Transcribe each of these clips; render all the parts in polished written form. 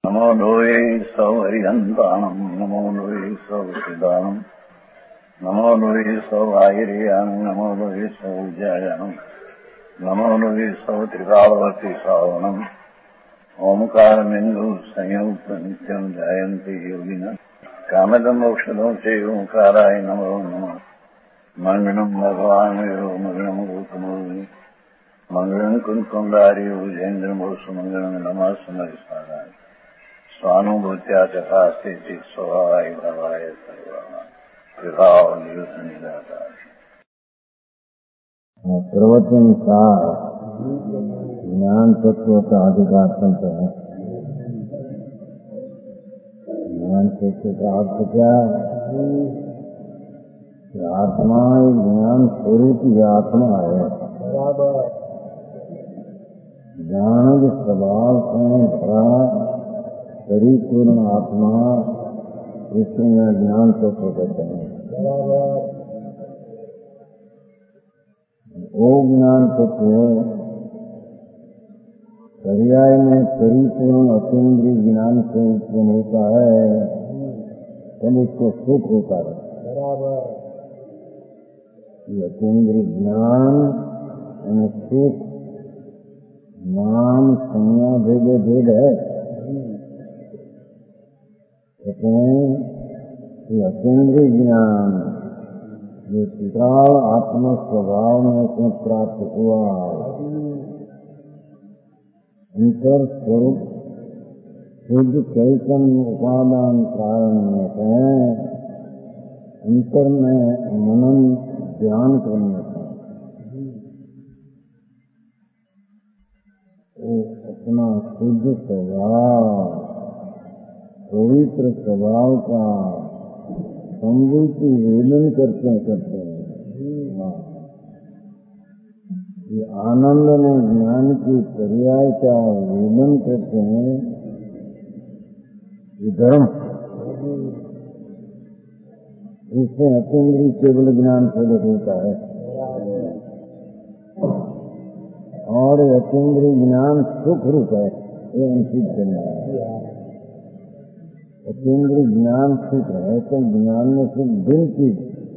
नमो लोये सौहरिहन्ताणम् नमो लोये सौहृदानम् नमो लोये सौभागिर्यानम् नमो लोये सौजायानम् नमो लोये सौत्रिकावती सावनम् ओंकारमिन्दु संयुक्त नित्यम् जायन्ति योगिनः कामदम् मोक्षदम् च ओंकाराय नमो नमः मङ्गलम् भगवान् वीरो मङ्गलम् गौतमोऽग्नि मङ्गलम् कुन्कुण्डारि भुजेन्द्रमोसु मङ्गलम् नमः समरिसाराय स्वानुभूत्या चकास्ते स्वभावाय भवाय प्रवचन का ज्ञान तत्व का अधिकार संत है। ज्ञान तत्व का अर्थ क्या है? आत्मा ज्ञान स्वरूप ही आत्मा है। ज्ञान स्वभाव से भरा परिपूर्ण आत्मा इसमें ज्ञान तत्व कहते हैं। वो ज्ञान तत्व पर्याय में परिपूर्ण अतीन्द्रिय ज्ञान से उत्पन्न होता है तब उसको सुख होता है। अतीन्द्रिय ज्ञान और सुख नाम संज्ञा भेद है। कहते हैं कि अतीन्द्रिय ज्ञान जो विशाल आत्म स्वभाव में से प्राप्त हुआ अंतर स्वरूप शुद्ध चैतन्य उपादान कारण में है। अंतर में मनन ध्यान करने से वो अपना शुद्ध स्वभाव पवित्र स्वभाव का संभूति वेदन करते हैं। ये आनंद में ज्ञान की पर्याय का वेदन करते हैं। ये धर्म इससे अतीन्द्रिय केवल ज्ञान प्रकट होता है और अतीन्द्रिय ज्ञान सुख रूप है। ये सिद्ध करना है। अतीन्द्रिय ज्ञान सुख है तो ज्ञान में सिर्फ दिन की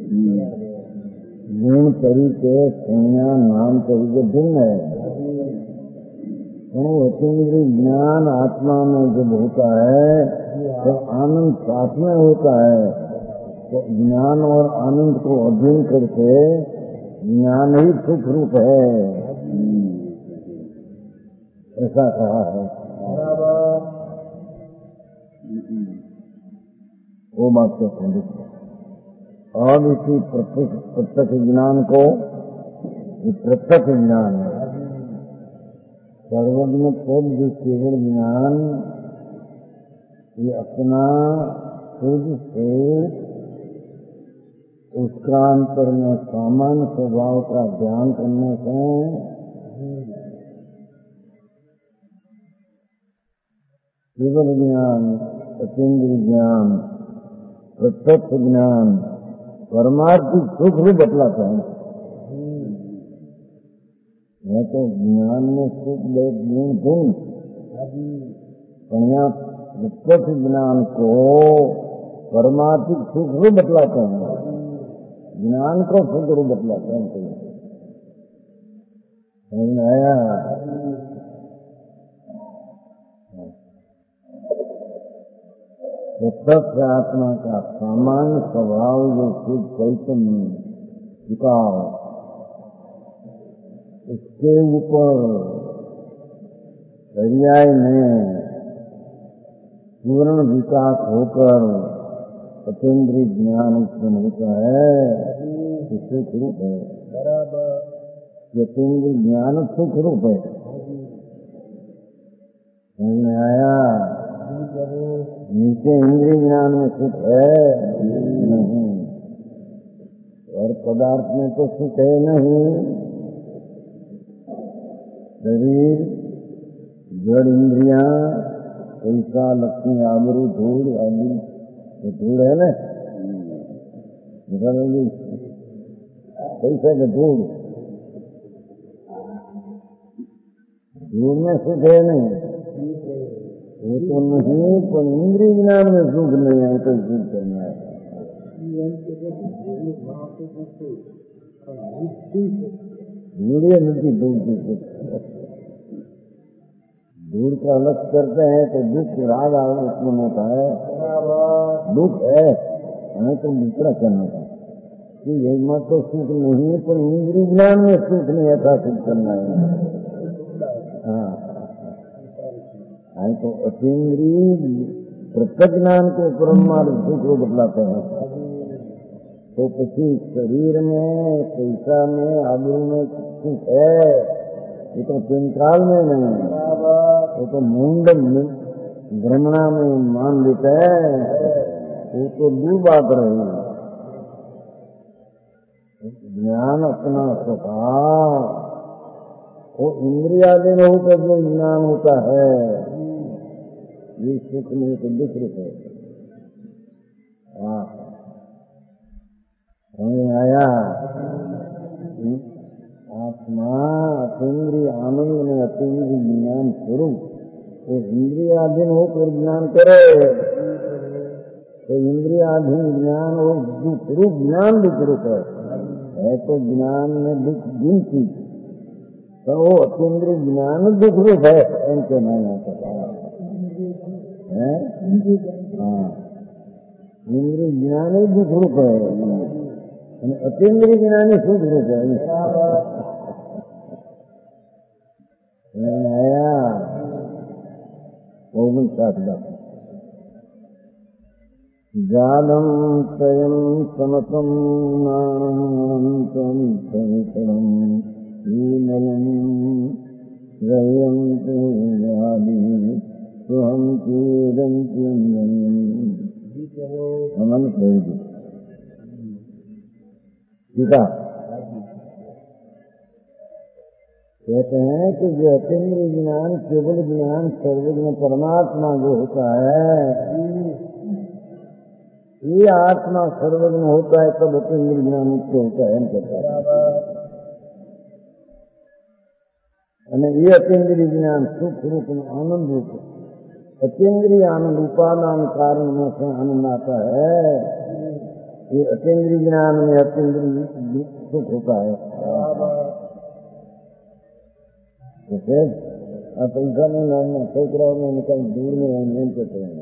गुण तरीके संज्ञा नाम तरीके भिन्न है। तो अतीन्द्रिय ज्ञान आत्मा में जब होता है तो आनंद साथ में होता है। तो ज्ञान और आनंद को अध्ययन करके ज्ञान ही सुख रूप है ऐसा कहा है। वो बात को समझिए। और इसी प्रत्यक्ष ज्ञान को प्रत्यक्ष ज्ञान है। सर्वज्ञ पद जो केवल ज्ञान ये अपना खुद से उत्क्रांतर में सामान्य स्वभाव का ध्यान करने से केवल ज्ञान अतीन्द्रिय ज्ञान प्रत्यक्ष ज्ञान परमार्थी सुख भी बतलाता है। मैं तो ज्ञान में सुख गुण प्रत्यक्ष ज्ञान को परमार्थिक सुख भी बतलाते हैं। ज्ञान को सुख रूप बतलाते हैं। समझ में आया? प्रत्यक्ष आत्मा का सामान्य स्वभाव जो शुद्ध चैतन्य विकास उसके ऊपर पर्याय में पूर्ण विकास होकर अतीन्द्रिय ज्ञान उत्पन्न होता है। सुख रूप है। अतीन्द्रिय ज्ञान सुख रूप है। समझ में आया? नीचे इंद्रिय ज्ञान में सुख है नहीं और पदार्थ में तो सुख है नहीं। शरीर जड़ इंद्रियां पैसा लक्ष्मी आबरू धूल आदि तो धूल है ना पैसा का धूल धूल में सुख है नहीं। वो तो नहीं, पर इंद्रिय ज्ञान में सुख नहीं है तो सुख करना है। इंद्रिय मिलती दूर का अलग करते हैं तो दुख राग उत्पन्न होता है। दुख है हमें तो दूसरा कहना था कि ये मत तो सुख नहीं है, पर इंद्रिय ज्ञान में सुख नहीं ऐसा सुख करना है। हाँ, तो अतीन्द्रिय प्रत्यक्ष ज्ञान को परमार्थ सुख को बतलाते हैं। तो किसी शरीर में, पैसा में, आदि में सुख है, ये तो चिंताल में नहीं है, वो तो मुंडन भ्रमणा में मान लेते हैं, वो तो दूर बात रही। ज्ञान अपना स्वभाव वो इंद्रियाधीन होकर जो ज्ञान होता है, ये सुख नहीं तो दुख है। समझ आया? आत्मा अतीन्द्रिय आनंद में अतीन्द्रिय ज्ञान स्वरूप, तो इंद्रियाधीन होकर ज्ञान करे तो इंद्रियाधीन ज्ञान वो दुख रूप ज्ञान दुख रूप है तो ज्ञान में दुख गिनती, तो वो अतीन्द्रिय ज्ञान दुख रूप है। इनके नहीं पता है। इंद्रिय ज्ञान ही दुख रूप है, अतीन्द्रिय ज्ञान ही सुख रूप है। आया जालम स्वयं समतम नानंतम सहितम नीलम रयंतु आदि स्वहं कीरंति अमन प्रयोगी सीता कहते हैं कि जो अतीन्द्रिय ज्ञान केवल ज्ञान सर्वज्ञ परमात्मा जो होता है, ये आत्मा सर्वज्ञ होता है तब अतीन्द्रिय ज्ञान मुक्त होता है। ये अतीन्द्रिय ज्ञान सुख रूप में आनंद रूप, अतीन्द्रिय आनंद उपादान कारण में से आनंद आता है। ये अतीन्द्रिय ज्ञान में अतीन्द्रिय सुख होता है। तो फिर पैसा में लाना सैकड़ों में निकल दूर में रहने कहते हैं।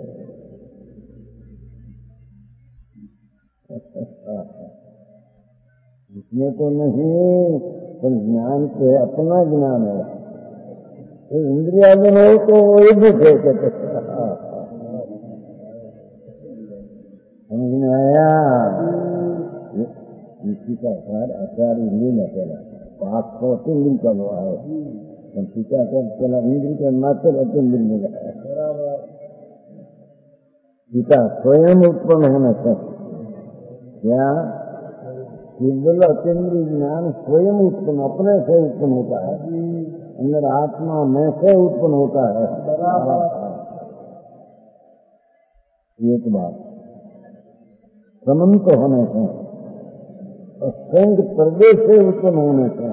इसमें तो नहीं, पर ज्ञान से अपना ज्ञान है। तो इंद्रियाधीन हो तो वही दुख है कहते। समझ में आया? इसी का आचार्य लीला चला 500 दिन का हुआ है, टीका कर चला इंद्र के मात्र अतीन्द्रिय मिला है। टीका स्वयं उत्पन्न होने से क्या केवल अतीन्द्रिय ज्ञान स्वयं उत्पन्न अपने से उत्पन्न होता है, अंदर आत्मा में से उत्पन्न होता है। एक बात समन्त होने से, असंग प्रदेश से उत्पन्न होने से।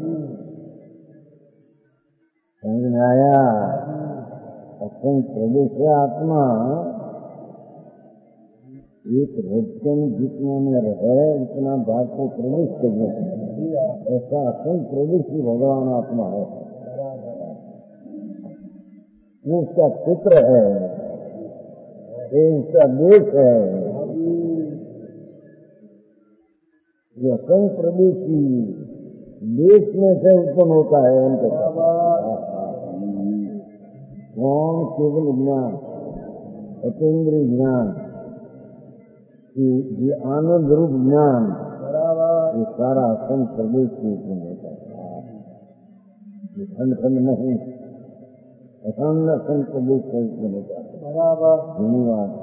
समझ में आया? असंग प्रदेश से आत्मा एक रजकन जितना में रहे उतना भाग को प्रवेश कर देते, ऐसा असंग प्रदेश ही भगवान आत्मा है। वो उसका चित्र है, ये उसका देश है। ये असंग प्रदेश ही देश में से उत्पन्न होता है। उनके कौन? केवल ज्ञान, अतीन्द्रिय ज्ञान, ये आनंद रूप ज्ञान, ये सारा असंग प्रदेश से उत्पन्न होता है। ये खंड खंड नहीं, अखंड असंग प्रदेश से उत्पन्न होता है। धन्यवाद।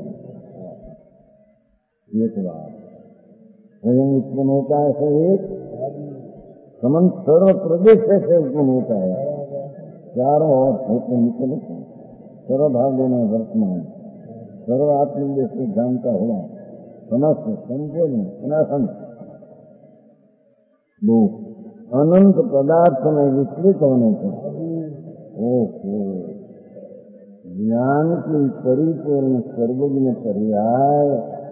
एक बात स्वयं उत्पन्न होता है, शरीर समन्त सर्व प्रदेश से उत्पन्न होता है। चारों ओर होते निकल सर्वभाग्य में वर्तमान सर्वात्म से जानता हुआ समस्त संपूर्ण सनातन वो अनंत पदार्थ में विस्तृत होने से ज्ञान की परिपूर्ण सर्वज्ञ पर्याय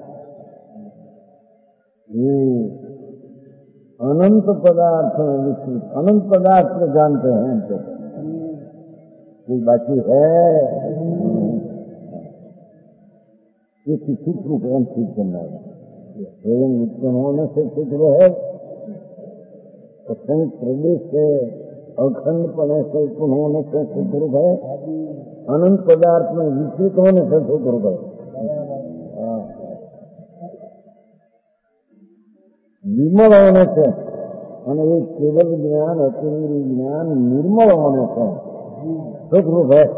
ये अनंत पदार्थ में विस्तृत, अनंत पदार्थ को जानते हैं तो कोई बाकी है ये सूत्र कौन ठीक करना है? स्वयं उत्पन्न होने से सूत्र है, असंग प्रदेश से अखंड पने से उत्पन्न होने से सूत्र है, अनंत पदार्थ में विस्तृत होने से सूत्र है। निर्मल होने से मैंने ये केवल ज्ञान अतीन्द्रिय ज्ञान निर्मल होने से सुख रूप है,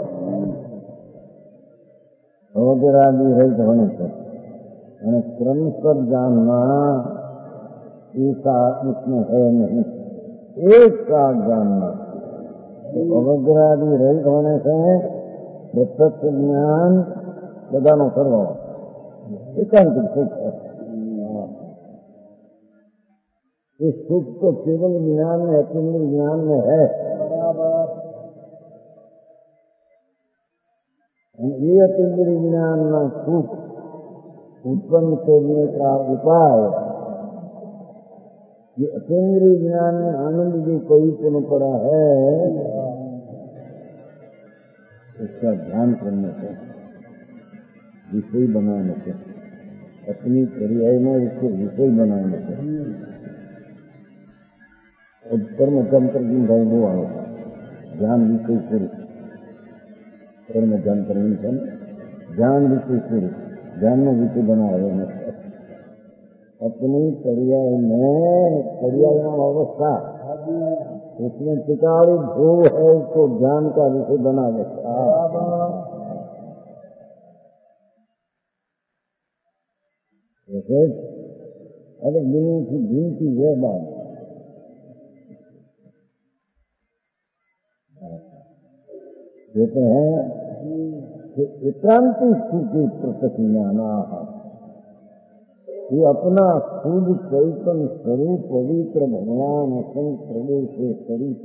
आदि रहित होने से मैंने क्रम पर जानना ऐसा इसमें है नहीं, एक साथ जानना। तो अवग्रादी रहित होने से प्रत्यक्ष ज्ञान प्रदान करो, एकांतिक सुख है। इस सुख तो केवल ज्ञान में अतीन्द्रिय ज्ञान में है। ये अतीन्द्रिय ज्ञान में सुख उत्पन्न करने का उपाय, ये अतीन्द्रिय ज्ञान में आनंद जो परिपूर्ण पड़ा है उसका ध्यान करने से, विषय बनाने से, अपनी पर्याय में उसको विषय बनाने से कर्म तंत्र की भाई वो आएगा ज्ञान विषय पूरी, कर्म तंत्र ज्ञान विषय पूरी, ज्ञान में विषय बना है। अपनी पर्याय में पर्याय अवस्था उसमें टिकाऊ भू है, उसको ज्ञान का विषय बना देता। अरे दुनिया की गिनती है बात, कहते हैं कि एकांति स्थिति प्रतिज्ञाना, ये अपना खुद चैतन्य स्वरूप पवित्र भगवान असंग प्रदेश से स्वरूप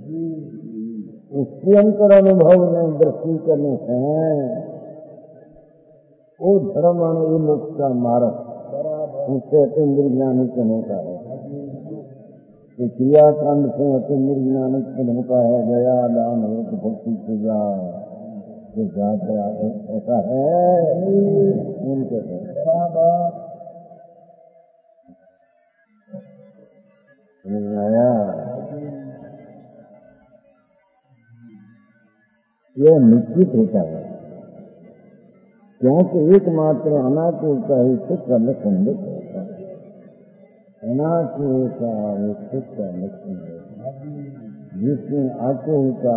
उसके अंतर अनुभव में दृष्टि करने से वो धर्म मोक्ष का मार्ग उससे अतीन्द्रिय ज्ञान उत्पन्न होता है। तो क्रियाकांड से अतीन्द्रिय ज्ञान उत्पन्न होता है, दया दान भक्ति पूजा जो जाता ऐसा है उनके यह निश्चित होता है, क्योंकि एकमात्र अनाकुलता ही सुख का लक्षण होता है। अनाकुलता सुख का लक्षण है, जिसमें आकुलता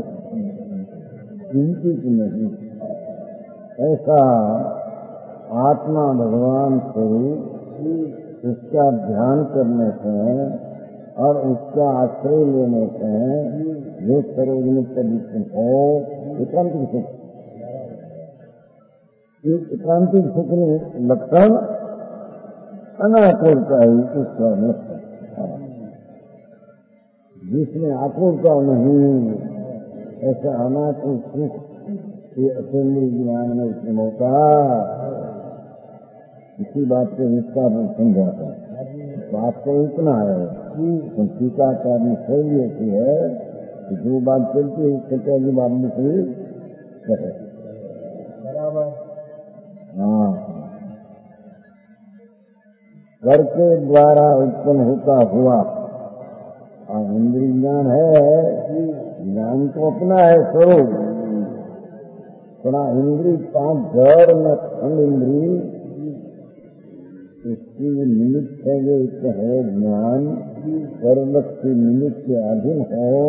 चिंतित नहीं, ऐसा आत्मा भगवान स्वरूप उसका ध्यान करने से और उसका आश्रय लेने से जो सर्वजनिक प्रदीक्षण है एकांतिक सुख, एकांतिक सुख में लक्षण अनाकुलता ही उसका लक्षण, जिसमें आकुलता नहीं ऐसा अनाकुल सुख ये अतीन्द्रिय ज्ञान में उत्पन्न होता। इसी बात को विस्तार में समझाता है। बात तो इतना है, तो टीकाकार में शैली ऐसी है कि जो बात चलती है उससे पहली बात दूसरी कहे। हाँ, कर के द्वारा उत्पन्न होता हुआ इंद्रिय ज्ञान है, ज्ञान तो अपना है स्वरूप, थोड़ा इंद्रिय पांच घर में खंड इंद्रिय इसकी निमित्त है, जो एक है ज्ञान सर्वत की निमित्त के अधीन है।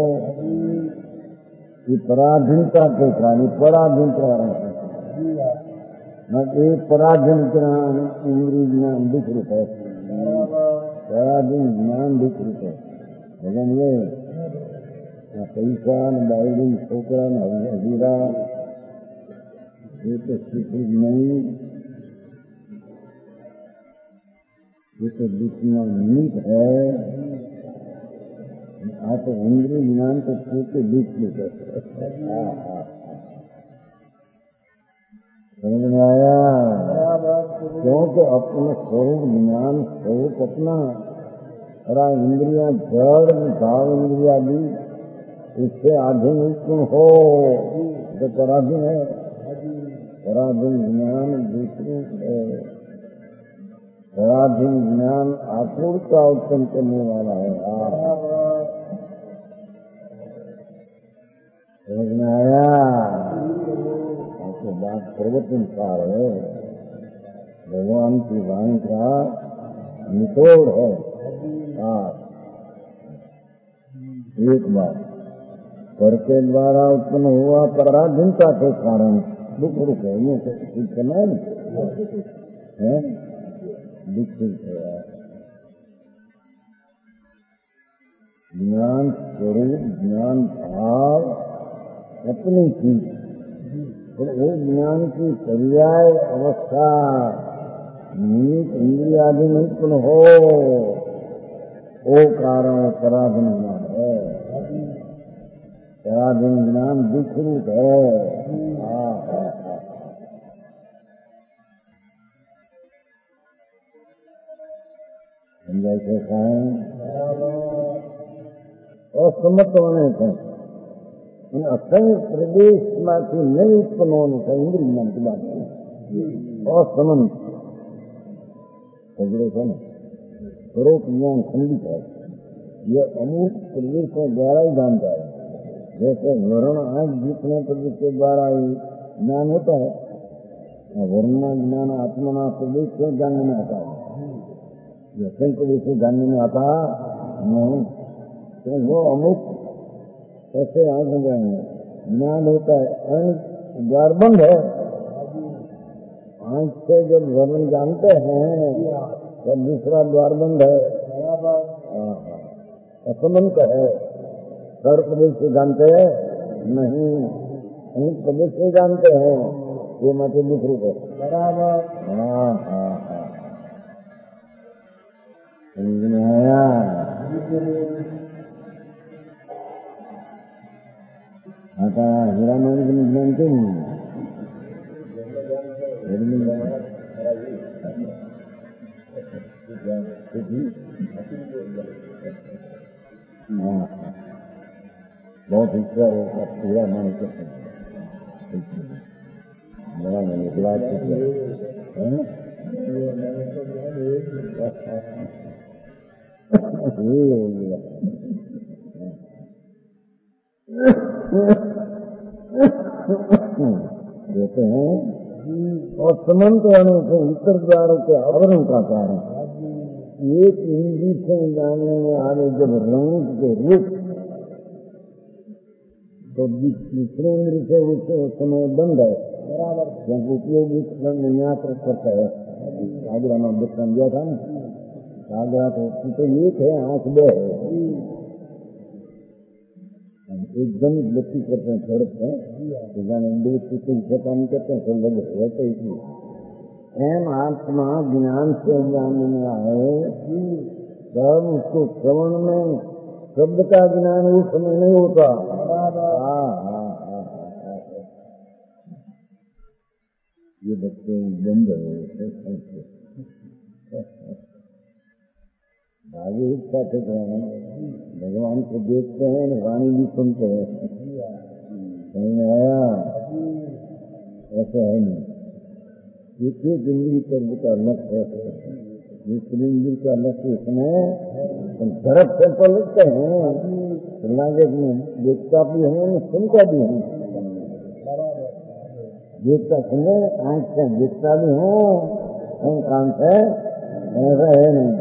ये पराधीनता के कारण पराधीनता एक पराधीन ज्ञान इंद्रिय ज्ञान विकृत है, पराधीन ज्ञान विकृत है। भगवान ये पैसा न बाइडिंग छोकरा न हजीरा ये तो स्वीकृत नहीं, ये तो दुश्मन नीत है। आप इंद्रिय ज्ञान को छोटे बीच में करते समझ में आया? क्योंकि अपना स्वरूप ज्ञान स्वरूप अपना और इंद्रिया जड़ भाव इंद्रिया भी इससे आधीन उत्पन्न हो तो पराधीन है। पराधीन ज्ञान दूसरी है। पराधीन ज्ञान आपूर्ता उत्पन्न करने वाला है। समझ में आया? ऐसे बात प्रवचनकार है, भगवान की वाणी का निचोड़ है। एक बात कर के द्वारा उत्पन्न हुआ पराधीनता के कारण दुख रूप है, ये कुछ करना है दुख है। ज्ञान स्वरूप ज्ञान भाव अपनी चीज, तो वो ज्ञान की पर्याय अवस्था निमित्त इंद्रियादि में उत्पन्न हो, वो कारण पराधीन ज्ञान है। पराधीन ज्ञान दुख रूप है। जैसे कहें असमत होने से असंग प्रदेश में नहीं उत्पन्न होने से इंद्रिय ज्ञान की बात है। असमंत स्वरूप ज्ञान खंडित है, ये अमूक प्रदेश के द्वारा ही जानता है। जैसे वर्ण आंख जीतने प्रदेश के द्वारा ही ज्ञान होता है, वर्ण ज्ञान आत्मना प्रदेश से जानने में आता है, ये संग प्रदेश से जानने में आता नहीं। तो वो अमुक ऐसे आंख ज्ञान होता है, द्वार बंद है। आंख से जब वर्ण जानते हैं तब दूसरा द्वार बंद है, असमंत है। सर प्रदेश से जानते हैं नहीं, प्रदेश से जानते हैं, ये मत दुख रूप है। समझ में आया? आता हीरामान को जानते नहीं, बहुत ईश्वर होगा पूरा मान सकते बड़ा मैंने बात कहते हैं। और समन्त होने से उत्तर द्वारों के आवरण का कारण एक इंद्री से जानने में आने जब रंग के रूप तो दूसरे इंद्र से उससे उस समय बंद है, क्योंकि उपयोगी नियात्र करता है। आगरा में दर्शन दिया था ना, आगरा तो एक है, आंख दो है, एकदम व्यक्ति करते हैं, सड़कते हैं, दो से काम करते हैं, सब लगे रहते इसलिए एम आत्मा ज्ञान से जानने में आए तब उसको श्रवण में शब्द का ज्ञान उस समय नहीं होता। ये बच्चे बंद है भागी इच्छा थे, भगवान को देखते हैं, वाणी भी सुनते हैं। समझ में आया? ऐसा है नहीं, एक एक इंद्री कर्म का लक्ष्य है, दूसरी इंद्री का लक्ष्य इसमें झड़प से तो लगते हैं, लागे देखता भी है सुनता भी है। देखता सुने आंख से देखता भी हूँ, कान से ऐसा है नहीं।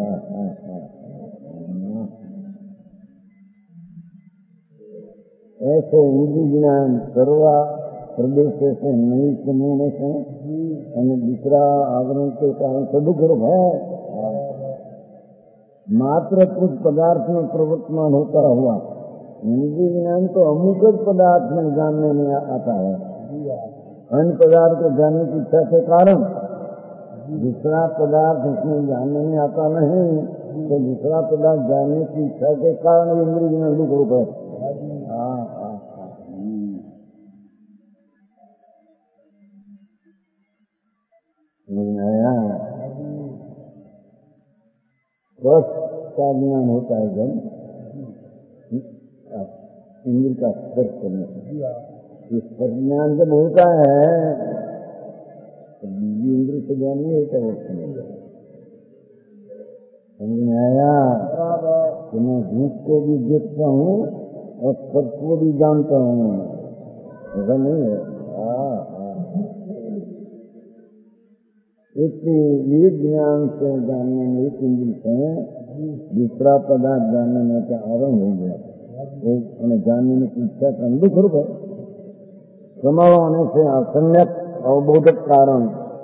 ऐसे इंद्री ज्ञान करवा प्रदेश से नहीं सुनने से दूसरा आवरण के कारण सदुख रूप है। मात्र कुछ पदार्थ में प्रवर्तमान होता हुआ इंद्री ज्ञान तो अमुक पदार्थ में जानने में आता है। अन्य पदार्थ को जानने की इच्छा के कारण दूसरा पदार्थ उसमें जानने में आता नहीं, तो दूसरा पदार्थ जानने की इच्छा के कारण इंद्री ज्ञान दुख रूप है। आया। स्पर्श का ज्ञान होता है जब इंद्र का स्पर्श करने से। स्पर्श ज्ञान जब होता है तो इंद्र से ज्ञान नहीं होता है। समझ में आया कि मैं धूप को भी देखता हूँ और स्पर्श को भी जानता हूँ, ऐसा नहीं है। एक ज्ञान से जानने में, एक इंद्र से दूसरा पदार्थ जानने में क्या आरंभ हो गया। एक जानने में इच्छा का दुख रूप है। समय होने से असम्यक अवबोधक कारण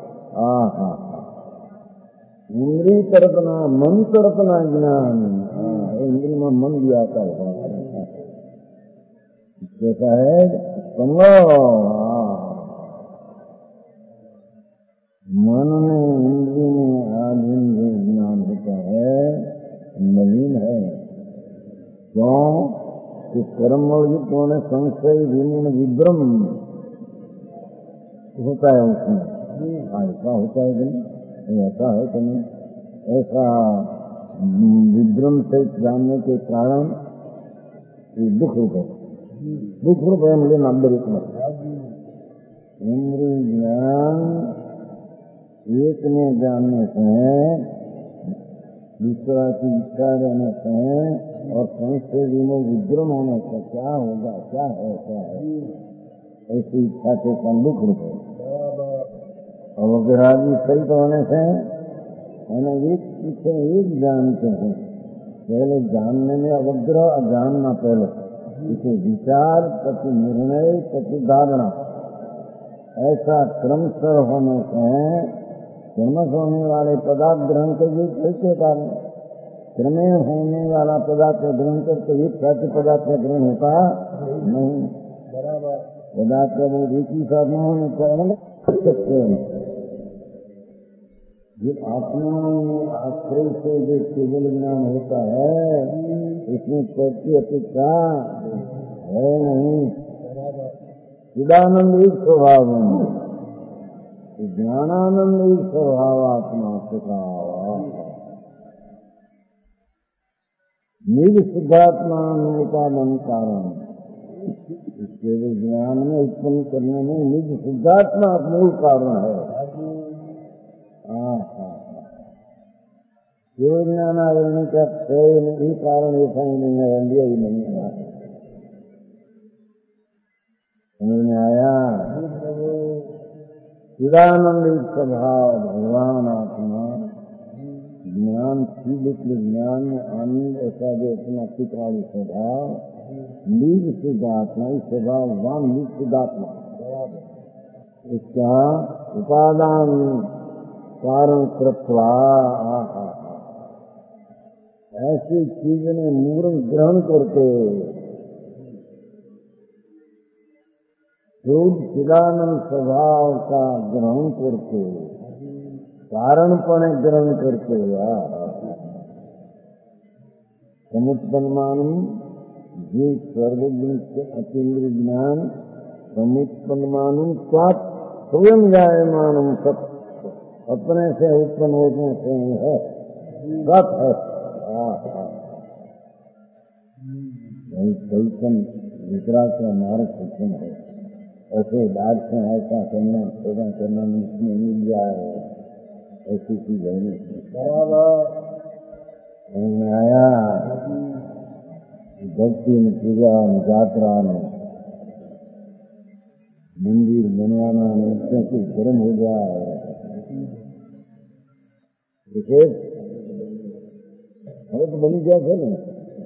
इंद्रिय तरपना, मन तरपना ज्ञान। इंद्रिय में मन भी आता है। कैसा है संभव? मन में, इंद्रिय में आधीन जो ज्ञान होता है मलिन है। क्यों कि कर्म वर्जित होने संशय विमुन विभ्रम होता है उसमें। ऐसा होता है कि नहीं? ऐसा है कि नहीं? ऐसा विभ्रम से जानने के कारण ये दुख रूप है। दुख रूप है मुझे नंबर एक में। इंद्रिय ज्ञान एक में जानने से, दूसरा की इच्छा रहने से और संशय विभ्रम होने से क्या होगा, क्या है, क्या है, ऐसी इच्छा के दुख रूप है। और अगर आदमी सही होने से एक पीछे एक जानते हैं। पहले जानने में अवग्रह, जानना पहले, इसे विचार, प्रति निर्णय, प्रति धारणा, ऐसा क्रमशः होने से क्रमश होने वाले पदार्थ ग्रहण के कैसे कारण क्रमेण होने वाला पदार्थ ग्रहण करके एक साथी पदार्थ का ग्रहण होता नहीं। पदार्थ का वो एक ही साथ न होने कारण सकते हैं। जो आत्मा में आश्रय से जो केवल ज्ञान होता है इसमें प्रति अपेक्षा है नहीं। चिदानंद एक स्वभाव, ज्ञानानंद एक स्वभाव आत्मा सुखा निज शुद्धात्मा अनुपादन कारण। केवल ज्ञान में उत्पन्न करने में निज शुद्धात्मा मूल कारण है। केवल ज्ञान आवरण का ही कारण ऐसा ही नहीं है, इंडिया ही नहीं है। समझ में आया? चिदानंद स्वभाव भगवान आत्मा ज्ञान, सीधे ज्ञान में आनंद, ऐसा जो अपना चित्राली स्वभाव निज शुद्धात्मा, इस स्वभाव वान निज शुद्धात्मा, इसका उपादान कारण कृत्वा ऐसी चीज ने मूर्त ग्रहण करके शुद्ध चिदानंद स्वभाव का ग्रहण करके, कारणपणे ग्रहण करके समुत्पन्नमानम ये सर्वज्ञ अतीन्द्रिय ज्ञान समुत्पन्नमानम स्वात् स्वयं जायमानम सत, अपने से उत्पन्न होने से है, सत है। कैसन वितराग का मार्ग शिक्षण है। ऐसे दाद से ऐसा करना, सेवा करना इसमें मिल जाए, ऐसी चीज है नहीं। आया भक्ति में, पूजा में, यात्रा में, मंदिर बनवाना में इससे कुछ गर्म हो जाए, विशेष हमें तो बनी क्या थे ना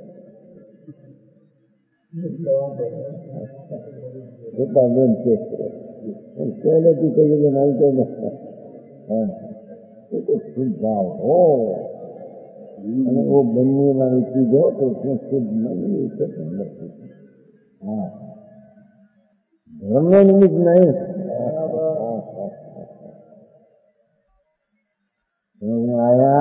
पहले की कहिए नहीं तो सुधार हो, वो बनने वाली चीज हो तो उसमें शुद्ध नहीं, धर्म में निमित्त नहीं। समझ में आया?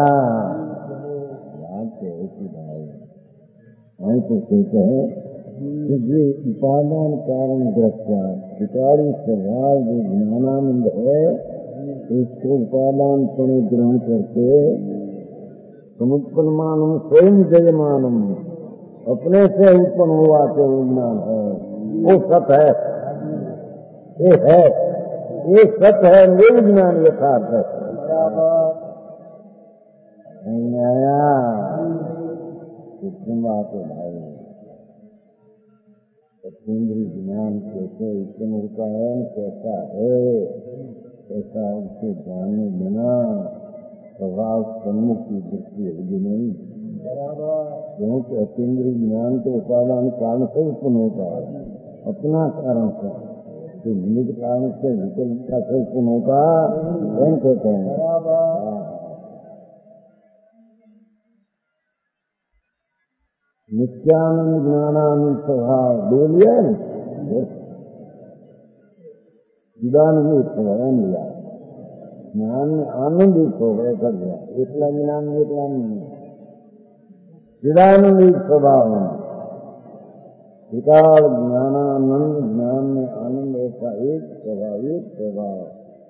भाई तो कहते हैं कि जो उपादान कारण दृष्टा विकारी स्वभाव जो ज्ञानानंद है इसको उपादान क्षण ग्रहण करके समुत्पन्नमानम स्वयं जयमानम, अपने से उत्पन्न हुआ के विज्ञान है, वो सत है, ये है, ये सत है, निर्विज्ञान यथार्थ है। आया कितनी बात है भाई, इंद्रिय ज्ञान कैसे उत्पन्न होता है, कैसा है, ऐसा उसको जानने बिना स्वभाव सम्मुख की दृष्टि होगी नहीं। क्योंकि अतीन्द्रिय ज्ञान तो उपादान कारण से उत्पन्न होता है, अपना कारण से, तो निमित्त कारण से विकल्प का से उत्पन्न होता कौन कहते हैं। नित्यानंद ज्ञानानंद स्वभाव बोलिए, चिदानंद स्वभाव लिया, ज्ञान में आनंदित हो गए कर दिया, इतना ज्ञान इतना नहीं, चिदानंद स्वभाव विकार ज्ञानानंद, ज्ञान में आनंद ऐसा एक स्वभाव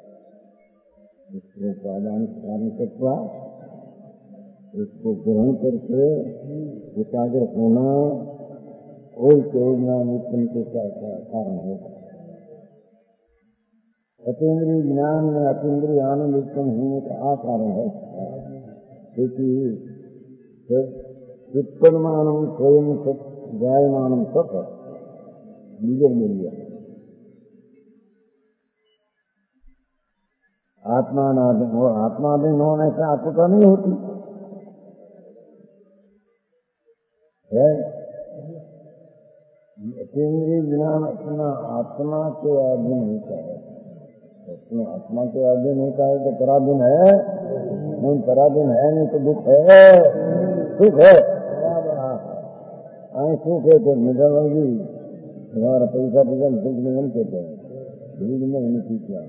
इसको उपादान कारण करता, इसको ग्रहण करके एकाग्र होना और केवल ज्ञान उत्पन्न के कारण होगा। अतीन्द्रिय ज्ञान में अतीन्द्रिय आनंद उत्पन्न होने का कारण है, क्योंकि उत्पन्नमानम स्वयं जायमानम सत निजर मिलिया आत्मानादन, और आत्मादन होने से आत्मता नहीं होती है। अतीन्द्रिय ज्ञान अपना आत्मा के अधीन होता है, अपने आत्मा के अधीन होता है तो पराधीन है नहीं, पराधीन है नहीं तो दुख है, सुख है, सुख है तो निधन होगी, हमारा पैसा पैसा सुख निगम कहते हैं, भूल में नहीं सीखा।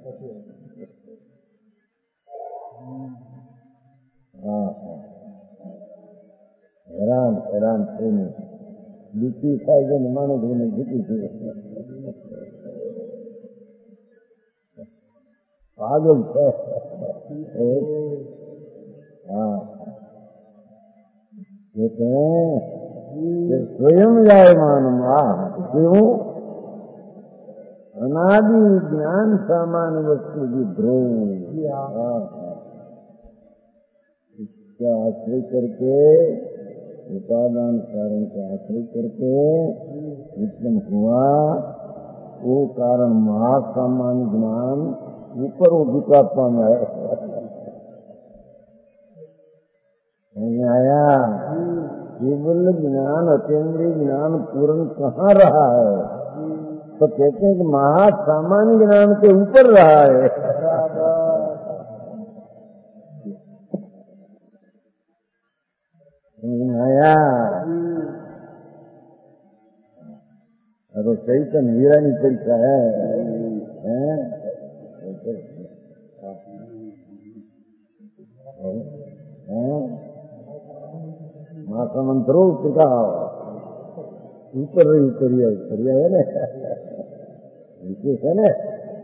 हैरान प्रेमी दुखी खाएगा न मानो धोने दुखी थी, पागल है। कहते हैं स्वयं जायमान, क्यों? अनादि ज्ञान सामान्य वस्तु विद्रोह, इसका आश्रय करके, उपादान कारण का आश्रय करके उत्पन्न हुआ वो कारण महासामान्य ज्ञान ऊपर वो विकात्मा में आया। केवल ज्ञान अतीन्द्रिय ज्ञान पूर्ण कहाँ रहा है, तो कहते हैं कि महासामान्य ज्ञान के ऊपर रहा है। आया तो सही तो मेरा नहीं तरीका है, माता मंत्रो उतरता ऊपर रही उतरिया है ना, विशेष है ना,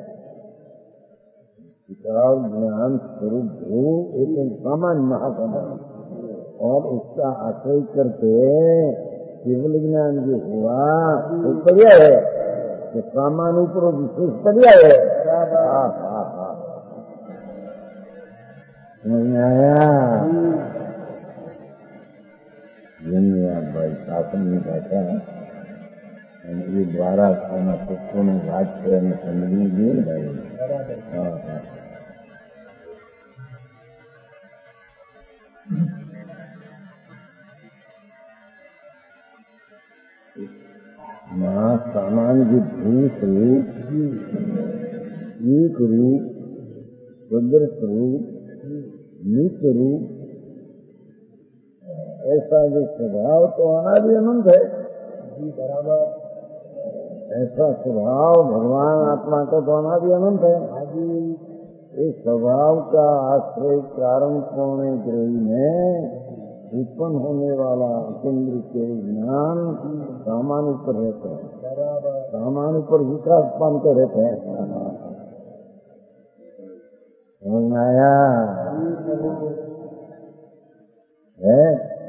ज्ञान स्वरूप हो एक सामान्य महासामान्य, और उसका आश्रय करके केवल ज्ञान जो हुआ वो पर्याय है, तो सामान्य ऊपर विशेष पर्याय है। धन्यवाद भाई, शासन में बैठा ये द्वारा खाना पुष्पों में बात करने समझने दिए भाई। सामान्य भूत रूप, एक रूप, सदृश रूप, नित्य रूप, ऐसा जो स्वभाव तो अनादि अनंत है, ऐसा स्वभाव भगवान आत्मा का तो अनादि अनंत है। इस स्वभाव का आश्रय कारण होने ग्रही में उत्पन्न होने वाला केंद्र के ज्ञान सामान्य पर रहते हैं, सामान्य पर विकास पान कर रहते हैं। समझ में आया है?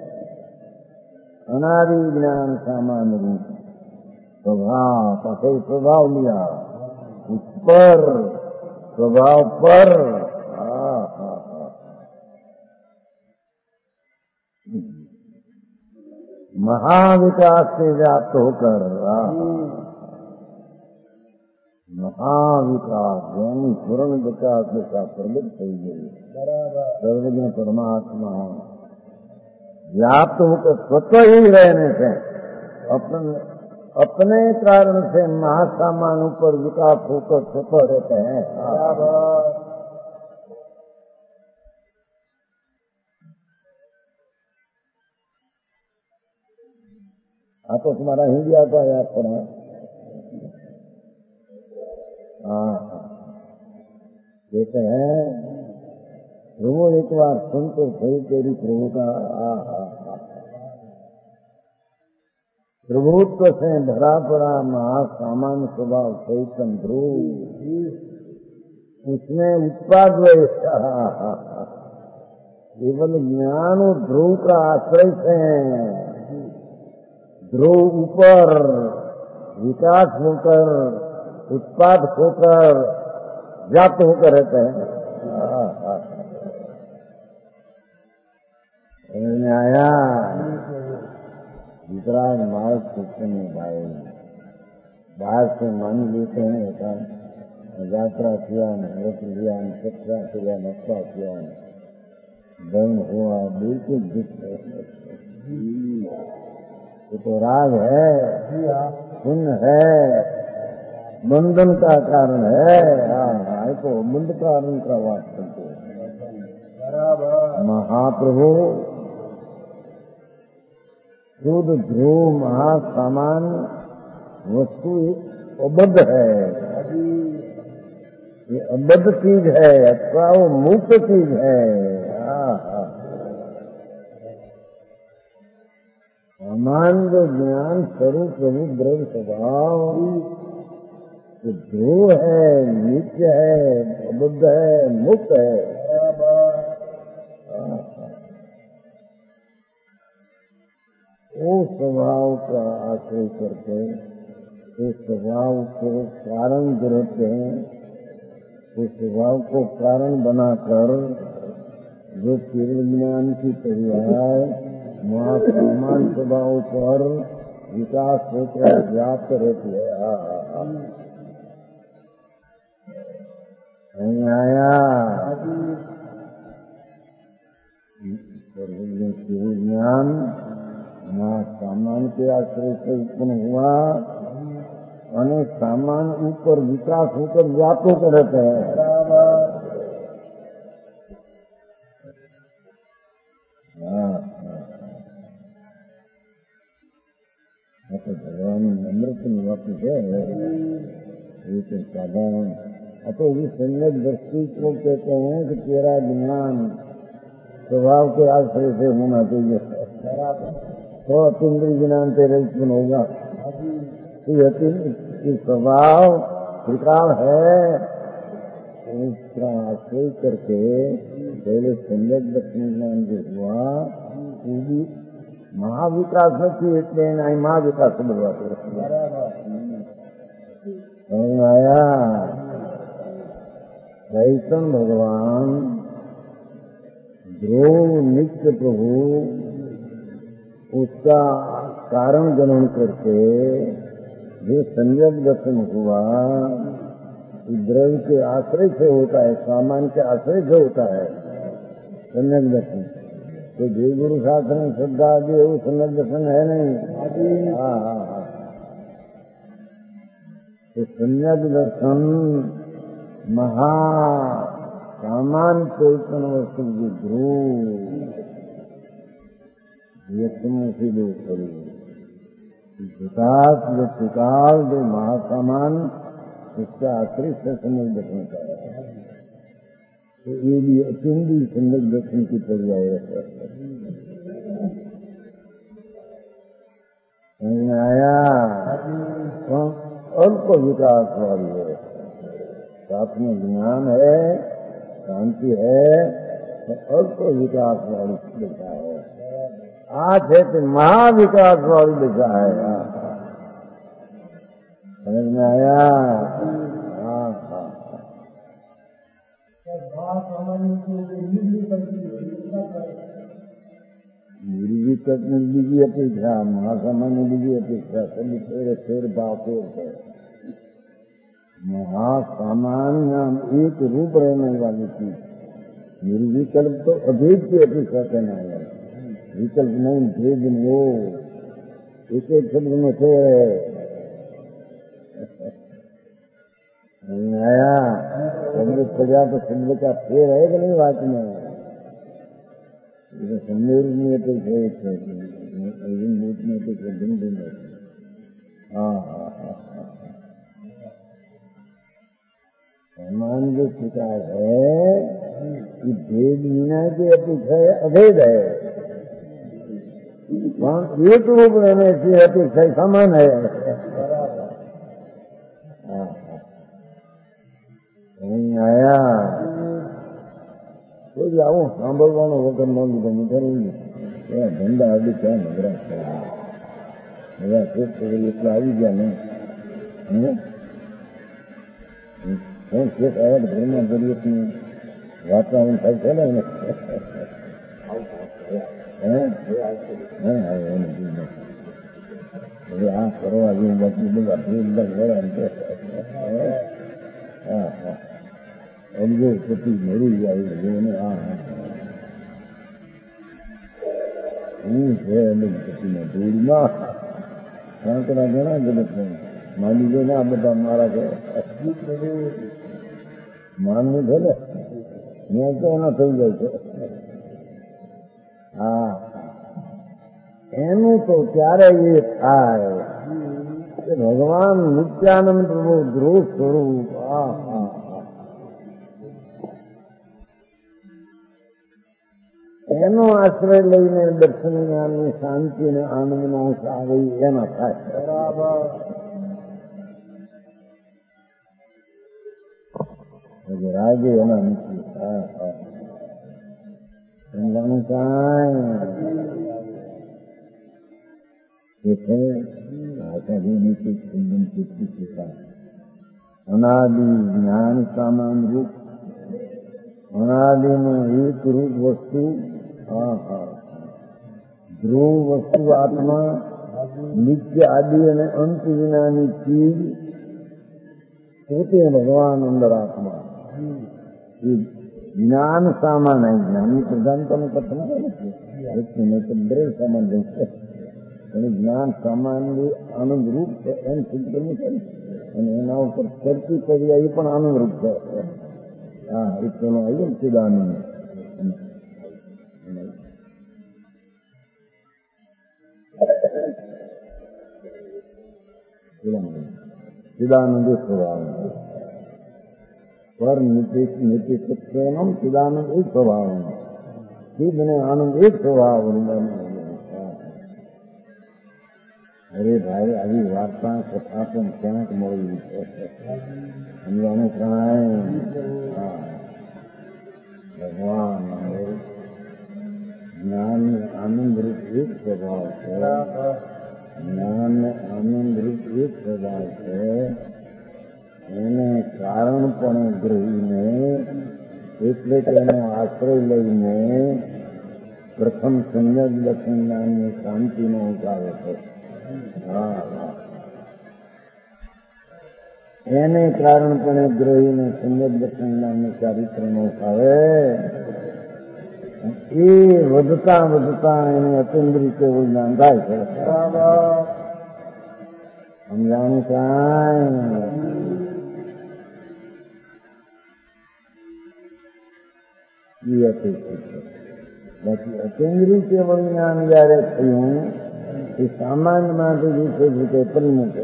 अनादि ज्ञान सामान्य रूप स्वभाव पते स्वभाव लिया उस पर स्वभाव पर महाविकास से व्याप्त होकर महाविकास यानी पूर्ण विकास का प्रगट हो गई सर्वज्ञ परमात्मा व्याप्त होकर स्वतः ही रहने से अपने कारण से महासामान्यों पर विकास होकर स्वतः रहते हैं। तो तुम्हारा हिंदी आता है याद पढ़ा? कहते हैं प्रभु एक बार सुन तो सही तेरी प्रभु का प्रभुत्व से भरा पड़ा महासामान्य स्वभाव चैतन ध्रुव उसमें उत्पाद केवल ज्ञान और ध्रुव का आश्रय से ध्रुव ऊपर विकास होकर उत्पाद होकर व्याप्त होकर रहते हैं। आया वितराग मार्ग सोचते में भाई बाहर से मान लेते हैं ऐसा यात्रा किया व्रत लिया सत्या किया नशा किया दम हुआ बिल्कुल दुख तो राग है पुण्य है बंधन का कारण है। तो बंध कारण का बात करते महाप्रभु शुद्ध ध्रुव महासामान वस्तु अबद्ध है ये अबद्ध चीज है अथवा वो मुक्त चीज है। सामान्य ज्ञान स्वरूप प्रभु द्रव्य स्वभाव तो ध्रुव है नित्य है अबद्ध है मुक्त है। वो स्वभाव का आश्रय करके उस स्वभाव को कारण ग्रहते हैं उस स्वभाव को कारण बनाकर जो केवल ज्ञान की पर्याय महासमान स्वभाव पर विकास होकर व्याप्त रहती है। आया ज्ञान महासामान के आश्रय से उत्पन्न हुआ और सामान ऊपर विकास होकर व्याप्त होकर रहते हैं। तो भगवान अमृत निवासी है लेकिन साधारण तो इस सम्यक दृष्टि को कहते हैं कि तेरा ज्ञान स्वभाव के आश्रय से होना चाहिए तो अतीन्द्रिय ज्ञान तेरे उत्पन्न होगा। स्वभाव विकार है उसका आश्रय करके पहले सम्यक दर्शन ज्ञान जो हुआ वो भी महाविकास નથી એટલે એના મહાવિકાસ બોલવાતો आया चैतन भगवान ध्रुव नित्य प्रभु उसका कारण ग्रहण करके जो संयोग दर्शन हुआ द्रव्य के आश्रय से होता है सामान के आश्रय से होता है संयोग दर्शन तो जो गुरु शास्त्र में श्रद्धा आदि वो संयोग दर्शन है नहीं। तो संयोग दर्शन महा सामान चैतन्य वस्तु की ध्रुव से जो विकास जो त्रिकाल जो महासामान उसका आश्रय से संयोग दर्शन कर रहा है। तो ये भी अत्यंत संयोग दर्शन की पर्याय आया अल्प विकास वाली है साथ में ज्ञान है शांति है तो अल्प विकास वाली दिशा है, आज है तो महाविकास वाली दिशा है। समझ में आया? हाँ हाँ। निर्विकट निर्विधि अपेक्षा, महासामान्य विधि अपेक्षा सभी फेर भाव है। महासामान्य नाम एक रूप रहने वाली चीज, निर्विकल्प तो अभेद की अपेक्षा करना है। विकल्प नहीं, भेद नहीं, वो एक एक शब्द में थे। नहीं आया? शब्द सजा तो शब्द का फेर है कि नहीं बात में? संदेश में तो दिन हाँ हाँ हाँ। समान जो शिकार है कि भेद मीना की अपेक्षा अभेद है, एक रूप रहने से अपेक्षा समान है। नहीं आया? तो जाओ સાંભળવાનો વગર ન લીધો નીકળી ધંધા આવી ક્યાં નવરા બધા એટલે આવી ગયા ને ઘરમાં દરિયતનું વાતાવરણ થાય છે ને હવે આ કરવા જેવું બાકી બધા ભેદ હા હા અમજો પતિ મળી જાય જોને આ હું છે અમજ પતિના ધૂળમાં કાંકરા ઘણા જગત માની જો ના બધા મારા છે માનવું છે ને મેં તો એના થઈ જાય છે હા એનું તો ત્યારે એ થાય કે ભગવાન નિત્યાનંદ પ્રભુ ધ્રુવ સ્વરૂપ આ હા એનો આશ્રય લઈને દર્શન જ્ઞાનની શાંતિ અને આનંદનો અંશ આવે એના થાય બરાબર રાગે એના નથી સમજાનું કાંઈ આચાર્ય નીતિ ચિંતન ચિત્તી પિતા અનાદિ જ્ઞાન સામાન રૂપ અનાદિનું એક રૂપ વસ્તુ ધ્રુવ વસ્તુ આત્મા નિત્ય આદિ અને અંત વિનાની ચીજ પોતે ભગવાન અંદર આત્મા જ્ઞાન સામાન है જ્ઞાની પ્રધાનતાનું કથન નથી દરેક સામાન રહેશે અને જ્ઞાન સામાન આનંદ રૂપ છે એમ સિદ્ધ કરવું છે અને એના ઉપર ચર્ચી કરી એ પણ આનંદ રૂપ છે હા એ પેલો આવ્યો ને ચિદાનંદ चिदानंद स्वभाव पर नीति सत्य चिदानंद एक स्वभाव सिद्ध ने आनंद एक स्वभाव अरे भाई अभी वार्ता कथा पण क्यांक मળી સમજાનું કાંઈ ભગવાન જ્ઞાન આનંદ રૂપ એક સ્વભાવ છે જ્ઞાન આનંદ રૂપ એક સ્વભાવ છે એને કારણપણે ગ્રહીને એટલે કે એનો આશ્રય લઈને પ્રથમ સંયમ દર્શન જ્ઞાનની શાંતિનો ઉપાય છે એને કારણપણે ગ્રહીને સંયમ દર્શન જ્ઞાનની ચારિત્રનો ઉપાય એ વધતા વધતા એને અતિન્દ્રિય એવું જ્ઞાન થાય છે સમજાણું કાંઈ અપેક્ષિત છે બાકી અતિન્દ્રિય કેવળ જ્ઞાન જયારે થયું એ સામાન્યમાંથી જૂઠે જૂઠે પરિણત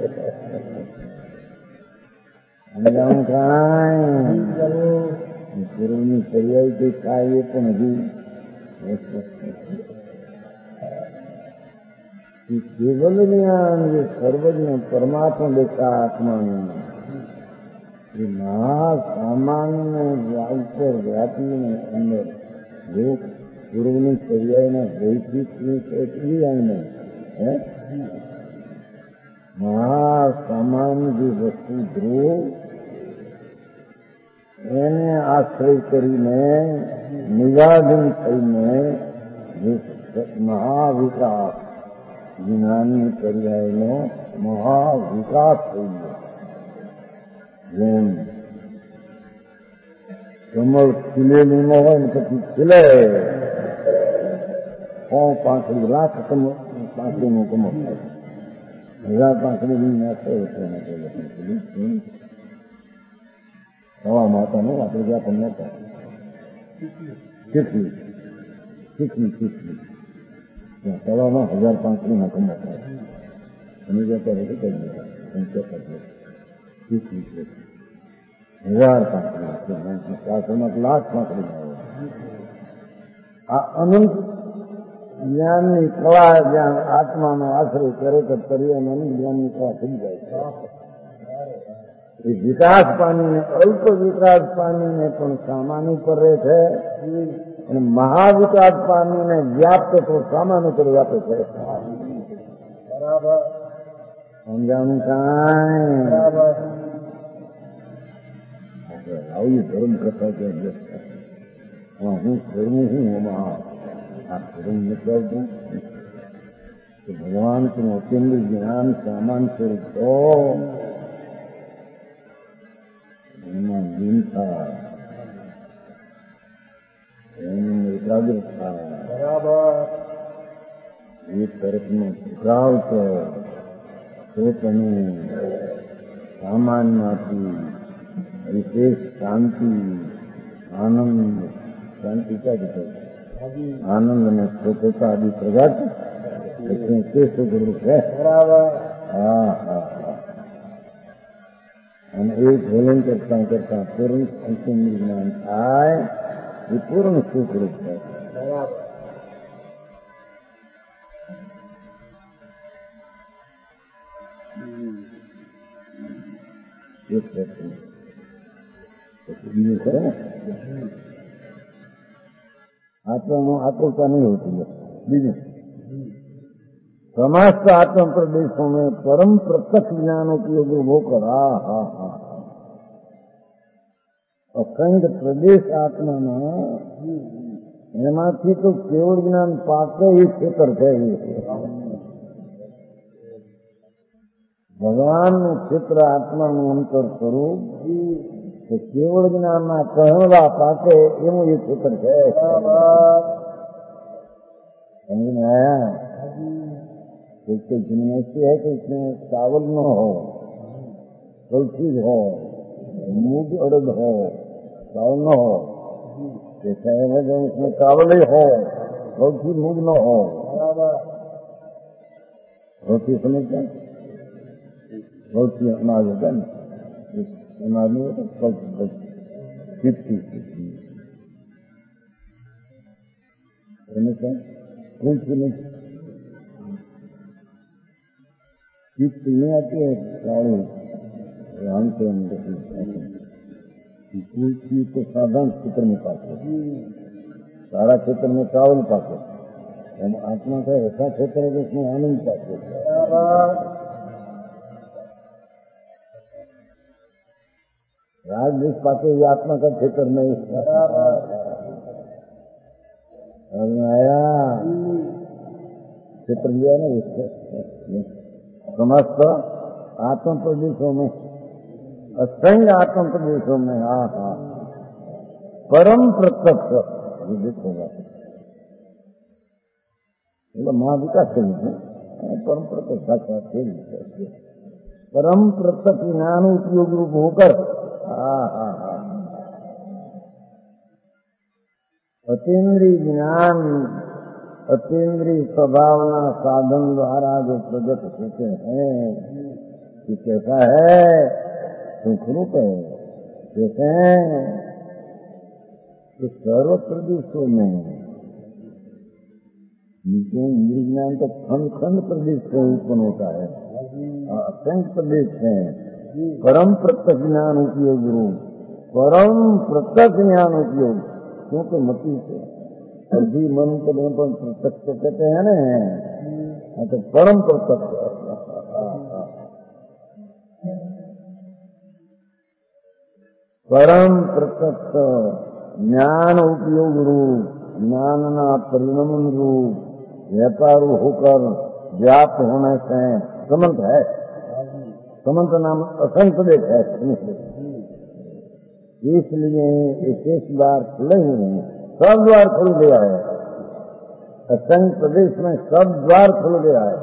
સમજાણું કાંઈ ગુરુની પર્યાય કઈ થાય એ પણ હજી કેવલ જ્ઞાન જે સર્વજ્ઞ પરમાત્મા દેખા આત્માનું સામાન્ય ઉપર વ્યાપીને અંદર જો પૂર્વની પર્યાયના વૈશિષ્ટની એટલી આવીને મહાસામાન્ય જે વસ્તુ ધ્રુવ એને આશ્રય કરીને નિરાધન થઈને જે મહાવિકાસ જ્ઞાનની પર્યાયનો મહાવિકાસ થઈ ગયો. જેમ કમળ ખીલેલું ન હોય ને પછી ખીલે 5 લાખ પાંખડીનું કમળ થાય. 1000 પાંખડી નાખે હવા માતાનું આપણે જ્યાં પણ નતા શીખવી તળાવમાં 1000 પાંખડીના કમળ થાય. અને જ્યાં ત્યારે શું કરી 1000 પાંખડી 4 લાખ પાંખડી. આ અનંત જ્ઞાનની કળા જ્યાં આત્માનો આશ્રય કરે તો પર્યાયમાં જ્ઞાનની કળા થઈ જાય છે. વિકાસ પામીને અલ્પ વિકાસ પામીને પણ સામાન ઉપર રહે છે અને મહાવિકાસ પામીને વ્યાપ્ત તો સામાન ઉપર વ્યાપે છે. બરાબર સમજાણું કાંઈ આવી ધર્મ કથા કે હું ધર્મ હું એમાં આ ધર્મ નથી આવતું કે ભગવાન કે અત્યંત જ્ઞાન સામાન સ્વરૂપ તો એમાં લીનતા એનું એકાગ્રતા બરાબર એક તરફનો ટુકાવ તો તમે સામાનમાંથી વિશેષ શાંતિ આનંદ શાંતિ ક્યાંથી થાય આનંદ અને સ્વચ્છતા આદિ પ્રગટ તે સ્વરૂપ છે. હા હા હા અને એ ભોજન કરતા કરતા પૂર્ણ અંતિમ જ્ઞાન થાય એ પૂર્ણ સુખરૂપ થાય. એક પ્રશ્ન બીજું કરે ને आत्मता नहीं होती है. बीजू समस्त आत्म प्रदेशों में परम प्रत्यक्ष ज्ञान उपयोग होकर अखंड प्रदेश आत्मा एमांथी तो केवल ज्ञान पाके ही क्षेत्र है. भगवान क्षेत्र आत्मा अंतर स्वरूप तो केवल ज्ञान कहवा पाके एवं ये क्षेत्र है. समझ में आया? कोई जिम्मेसी है कि इसमें चावल न हो, कोई चीज हो, मूंग उड़द हो, चावल न हो, जैसा है जो उसमें चावल ही हो, कोई चीज मूंग न हो. रोटी समझते रोटी अनाज होता है ना, अनाज नहीं होता चिट्ठी समझते चिट्ठी नहीं आती है काली राम के अंदर तो साधारण क्षेत्र में पाते सारा क्षेत्र में चावल पाते हम आत्मा का ऐसा क्षेत्र है जिसमें आनंद पाते. राजदेश पाते ये आत्मा का क्षेत्र नहीं. आया क्षेत्र लिया ना इससे समस्त आत्म प्रदेशों में असंग आत्म प्रदेशों में परम प्रत्यक्ष विदित होगा. महाविकास परम प्रत्यक्ष परम प्रत्यक्ष ज्ञान उपयोग रूप होकर अतीन्द्रिय ज्ञान अतीन्द्रिय स्वभावना साधन द्वारा जो प्रगट होते हैं कि कैसा है सुखरूप है. कहते हैं कि सर्व प्रदेशों में इंद्रिय ज्ञान तो खंड खंड प्रदेश से उत्पन्न होता है. असंख्य प्रदेश है परम प्रत्यक्ष ज्ञान उपयोग रूप, परम प्रत्यक्ष ज्ञान उपयोग, क्योंकि मती से अभी मन को पर प्रत्यक्ष कहते हैं ना, तो परम प्रत्यक्ष परम प्रत्यक्ष ज्ञान उपयोग रूप, ज्ञान ना परिणमन रूप, व्यापार होकर व्याप्त होने से समंत है। समंत नाम असंख्य देश है, इसलिए शेष द्वार खुले हुए हैं, सब द्वार खुल गया है। असंख्य प्रदेश में सब द्वार खुल गया है।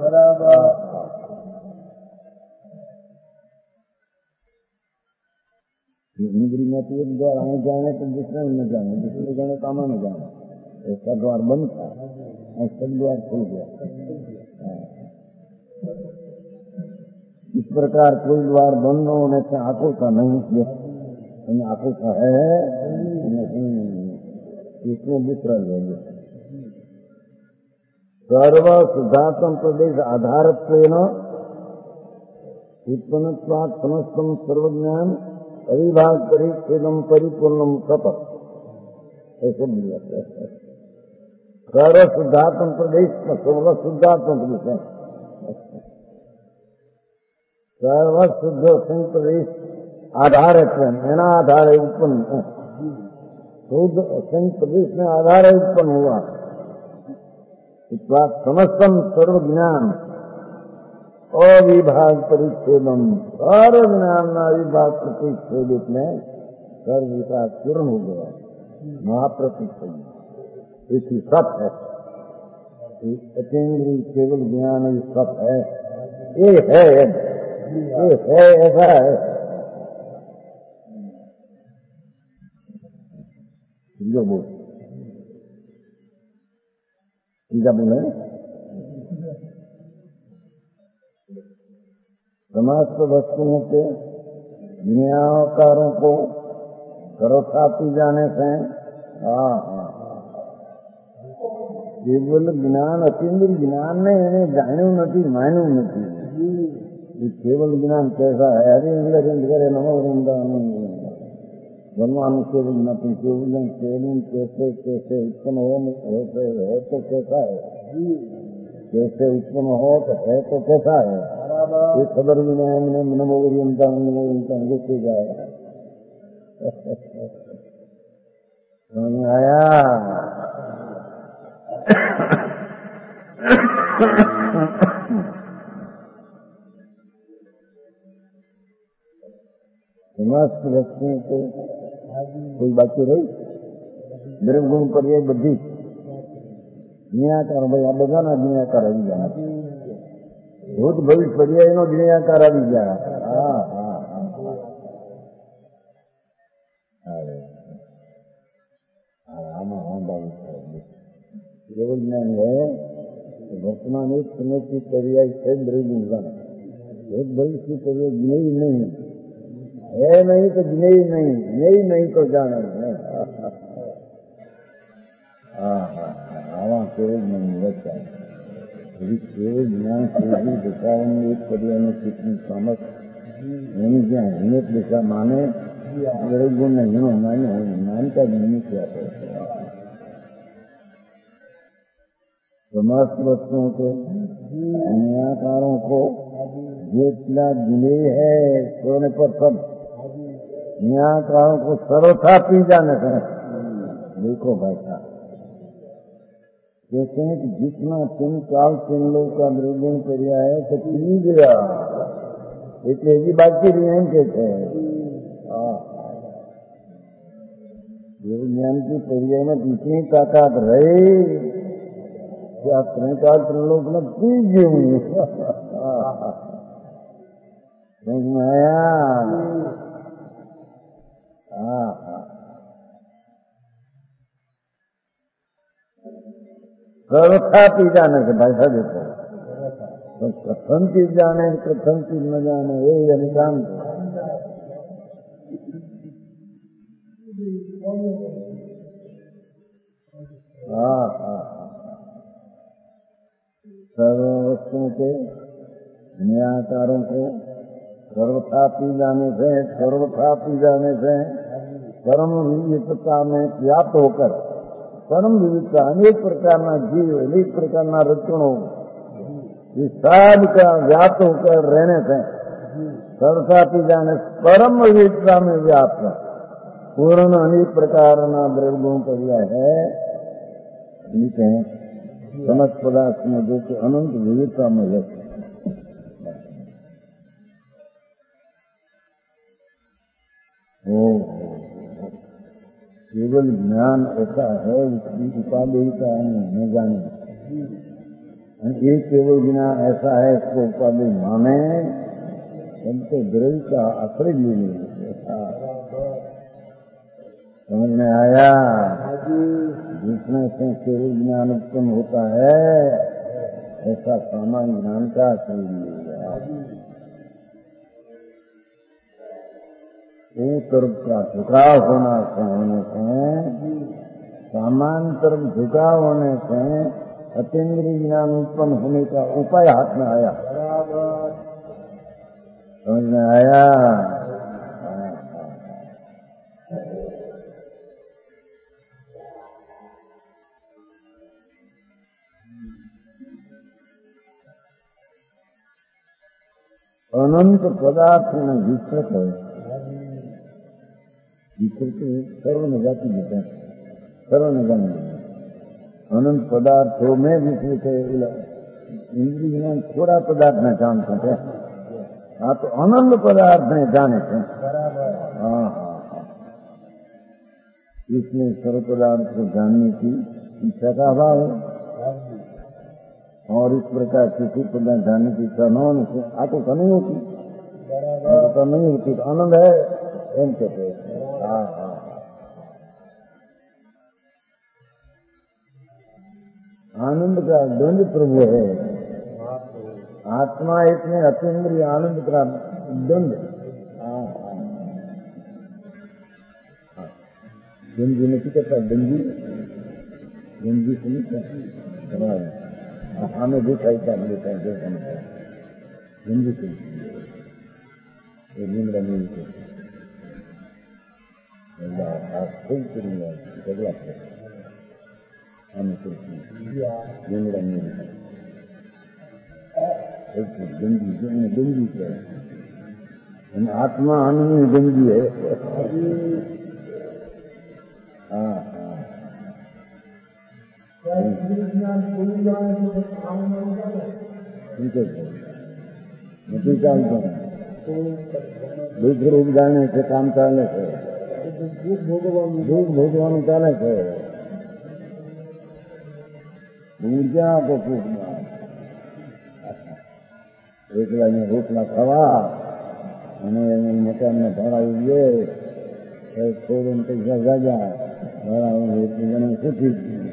नगरी में तो एक द्वार आने जाने तो दूसरे में जाने, दूसरे जाने काम में जाने, ऐसा द्वार बंद था, सब द्वार खुल गया। इस प्रकार कोई द्वार बंद होने से आंखों का नहीं, आंखों का है नहीं, इसमें दूसरा लेंगे। सर्व सिद्धांतम प्रदेश आधारत्वेन उत्पन्नत्वात् समस्तम सर्वज्ञान अविभाग परिच्छेदम परिपूर्णम सपथ, ऐसे दिया है। सर्व सिद्धांतम प्रदेश सर्व सिद्धांतम प्रदेश, सर्व शुद्ध प्रदेश आधार है, मेरा आधार है उत्पन्न, शुद्ध असंख्य प्रदेश में आधार है उत्पन्न हुआ। समस्तम सर्व ज्ञान अविभाग परिच्छेदम, सर्व ज्ञान अविभाग प्रतिच्छेदित में सर्व विकास पूर्ण हो गया, महाप्रतिच्छेद एक ही सत है, अतीन्द्रिय केवल ज्ञान ही सत है, ये है ऐसा है। जो बोल क्या बोले, समस्त वस्तुओं के ज्ञानकारों को करोथापी जाने से केवल ज्ञान अतीन्द्रिय ज्ञान ने એને જાણ્યું નથી, માન્યું નથી। ये केवल ज्ञान कैसा है? हरे इंद्र करे नमो वृंदावन, भगवान केवल नहीं, केवल केवल कैसे कैसे उत्पन्न होते है तो कैसा है, कैसे उत्पन्न हो तो है तो कैसा है, ये खबर भी नहीं हमने नमो वृंदावन देखते जाए। समझ आया? समस्त वस्तुओं को कोई बाकी रही द्रव्य गुण पर ये बधी ज्ञाकार, भाई आ बधाना ज्ञाकार આવી ગયા, ભૂત ભવિષ્ય પર્યાયનો જ્ઞાકાર આવી ગયા। આમાં કેવળ જ્ઞાન है वर्तमान एक समय की पर्याय है द्रव्य गुण, भूत भविष्य की पर्याय ज्ञेय नहीं है, नहीं तो ज्ञेय नहीं, ज्ञेय नहीं तो जाना है। आवा केवल नहीं बचा, केवल ज्ञान से भी दिखावन एक पर्याय में कितनी सामर्थ नहीं, क्या हिम्मत दिशा माने द्रव्य गुण नहीं हो, माने मानता नहीं क्या है। समस्त वस्तुओं के ज्ञाकारों को जितना ज्ञेय है सोने पर सब ज्ञाकारों को सर्वथा पी जाने से। देखो भाई साहब, कहते हैं कि जितना तुम काल चिन्ह का द्रव्य पर्याय है तो पी गया, एक ही बाकी नहीं कहते हैं। ज्ञान की पर्याय में इतनी ताकत रहे क्या त्रिकाल त्रिलोक में पी गई। समझ में आया? सर्वथा पी जाने से भाई साहब देखो, तो प्रथम चीज जाने प्रथम चीज न जाने ये अनिकांत। सर्व वस्तुओं के ज्ञाकारों को सर्वथा पी जाने से परम विविधता में व्याप्त होकर परम विविधता अनेक प्रकार जीव अनेक प्रकार रचनों इस सब का व्याप्त होकर रहने से सर्वथा पी जाने परम विविधता में व्याप्त पूर्ण अनेक प्रकार द्रव्यों पर यह है ठीक है समस्त पदार्थ में जो कि अनंत विविधता में व्यक्त केवल ज्ञान ऐसा है उसकी उपादेयता न जाने एक केवल ज्ञान ऐसा है इसको उपादेय माने उनको द्रव्य का आश्रय ले लेंगे समझ में आया जिसमें से केवल ज्ञान उत्पन्न होता है ऐसा सामान्य ज्ञान का आश्रय लिएगा एक तरफ का झुकाव होने से सामान्य तरफ झुकाव होने से अतीन्द्रिय ज्ञान उत्पन्न होने का उपाय हाथ में आया समझ में आया अनंत पदार्थ में विस्तृत है सर्वनिजाति देते हैं सर्वनिगम अनंत पदार्थों में विस्तृत है इंद्रिय ज्ञान थोड़ा पदार्थ में जान सकते हाँ तो अनंत पदार्थ में जाने से हाँ इसलिए सर्व पदार्थ को जानने की इच्छा का अभाव है और इस प्रकार किसी पदार्थ जानने की इच्छा न होने से आपको तो नहीं होती तो आनंद है एम कहते आनंद का द्वंद प्रभु है आत्मा इतने अतीन्द्रिय आनंद का द्वंद गंजी नहीं कहता गंजी से नहीं हमें दिखाई क्या मिलता है गंजी से निंदा नहीं खूब करूंगा झगड़ा हमें निंदा नहीं गंजी है आत्मा आनंद गंजी है हाँ ठीक है नहीं जानता दुख रूप जाने से काम चाले છે दुख भोगवान चाले છે ऊर्जा को फूकना એકલા ને રોટલા ખાવા અને મકાનને ભાડાવીએ થોડું પૈસા જાજા ભાડા એટલી જણા સુખી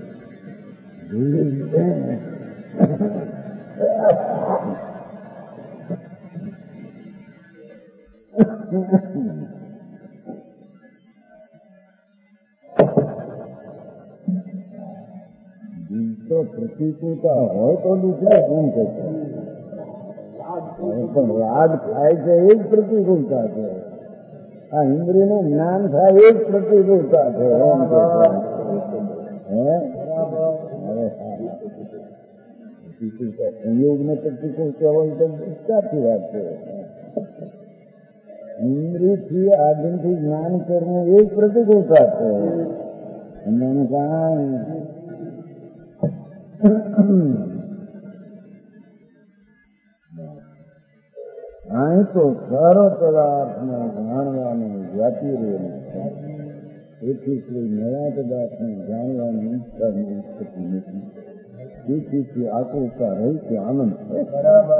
તો પ્રતિકૂળતા હોય તો દુસરા ગુણ કરશે પણ રાગ થાય છે એ જ પ્રતિકૂળતા છે આ ઇન્દ્રિયનું જ્ઞાન થાય એ જ પ્રતિકૂળતા છે સંયોગ ને પ્રતિકૂળ કહેવાય તો સાચી વાત છે ઇન્દ્રિયથી આદિથી જ્ઞાન કરવું એ જ પ્રતિકૂળતા છે એનું કાંઈ અહીં તો સર્વ પદાર્થને જાણવાની જાતિ રહેલી તેથી કોઈ નવા પદાર્થને જાણવાની ઈચ્છા થતી નથી તેથી આકૃતા રહી કે આનંદ છે બરાબર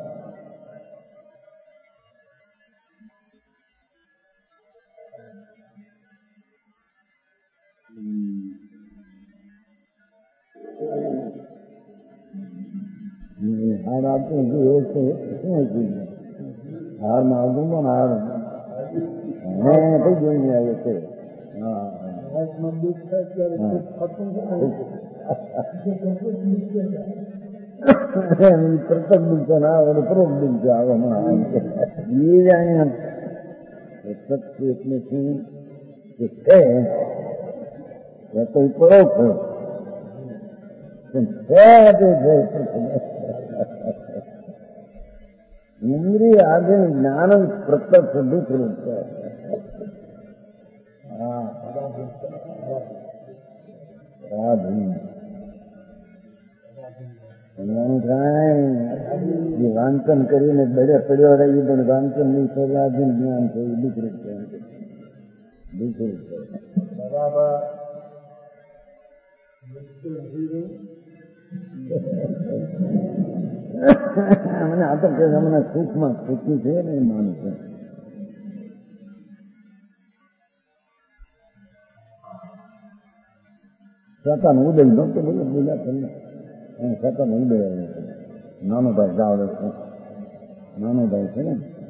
हार आपको जो हार मालूम हार कई जोई नहीं आए थे પ્રતક દિલસે ના આવે પરોક્ષ દિલસે આવે હમણાં એ જાણે પ્રતક એટલે શું કે છે એ તો પરોક્ષ છે ઇન્દ્રિય આદિ જ્ઞાન પ્રત્યક્ષ દુઃખ છે. વાંચન કરીને બડે પડ્યો રહી પણ વાંચન ની સલાધીન જ્ઞાન છે એ દુઃખરૂપ છે. દુઃખરૂપ છે. મને આ તો કે મને સુખમાં સુખી છે ને માનું છે. સતન ઉદય નતો બોલ્યા તમને સતન ઉદય નાનો ભાઈ જાવડે છે. નાનો ભાઈ છે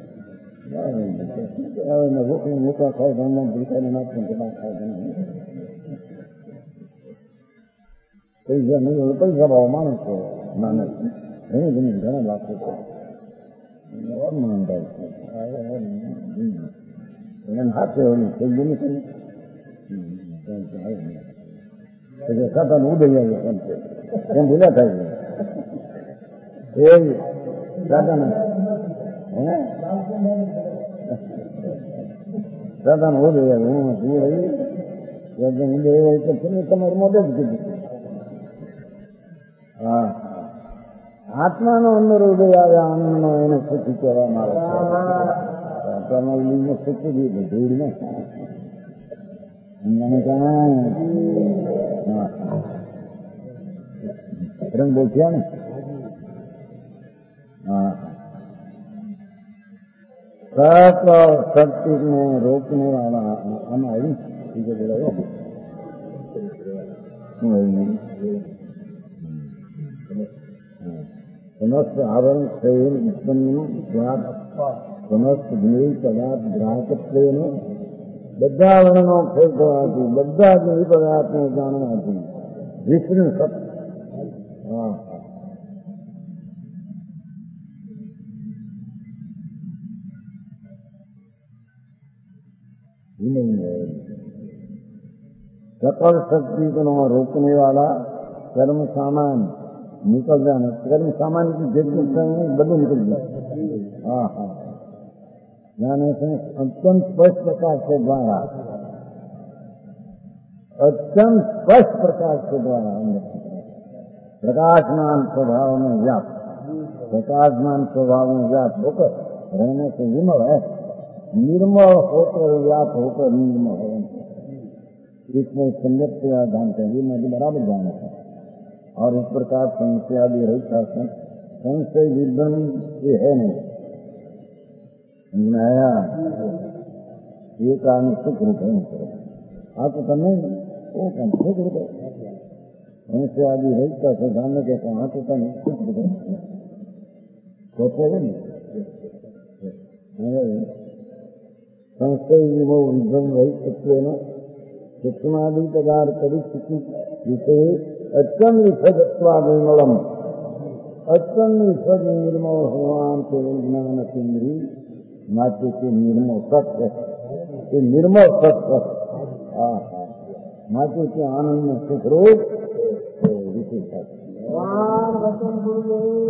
ને રોકડી મોટા ખાય ગામમાં ભૂખાઈને નાખીને કેટલા ખાય પૈસા નહીં પૈસા ભાવ માણસ છે. નાના ઘણી ઘણી ઘણા લાખો છે. માનભાઈ છે એને હાથે હોય થઈ ગયું નથી સતન ઉદય આવે એમ છે એમ ભૂલ્યા થાય છે એ દાદાના દાદાનો ઉદય આવે હું શું રહી ઉદય હોય તો તમારું મોઢે જ કીધું. હા આત્માનો અંદર ઉદય આવે આનંદનો એને સુખી કહેવામાં આવે છે. લીલમાં સુખી દીધું ધૂળ ને રંગ બોલ્યા ને. હા સત શક્તિ ને રોકને વાળા આમાં આવી બીજો બોલાવો સમસ્ત આવરણ શ્રેય સમસ્ત જ્ઞેય પદાર્થ ગ્રાહકત્વ બધા વર્ણનો ખેલ થવાથી બધા જ એ પદાર્થને જાણવાથી વિષ્ણુ સત सकल शक्ति को रोकने वाला कर्म सामान निकल जाना. कर्म सामान की जरूरत बदल निकल जाए. हाँ हाँ जाने से अत्यंत स्पष्ट प्रकाश के द्वारा अत्यंत स्पष्ट प्रकाश के द्वारा प्रकाशमान स्वभाव में व्याप्त प्रकाशमान स्वभाव में व्याप्त होकर रहने से विमल है. निर्मल होकर व्याप्त होकर निर्मल है. इसमें संगत से जानते हैं मैं भी बराबर जानता हूँ. और इस प्रकार संशय आदि रहता है. संशय विद्वन ये है नहीं नया ये कारण सुख रूप है. आप तो नहीं वो काम सुख रूप है. संशय आदि रहता है जानने के कहा तो नहीं सुख रूप है. संशय वो विद्वन रही सकते न सूक्ष्मादि पदार्थ परिस्थिति विषय अत्यंत विसदत्वा निर्मलम अत्यंत विसद निर्मल भगवान के ज्ञान केंद्री मात्र के निर्मल सत्य के निर्मल सत्य मात्र के आनंद में सुख रूप विशेष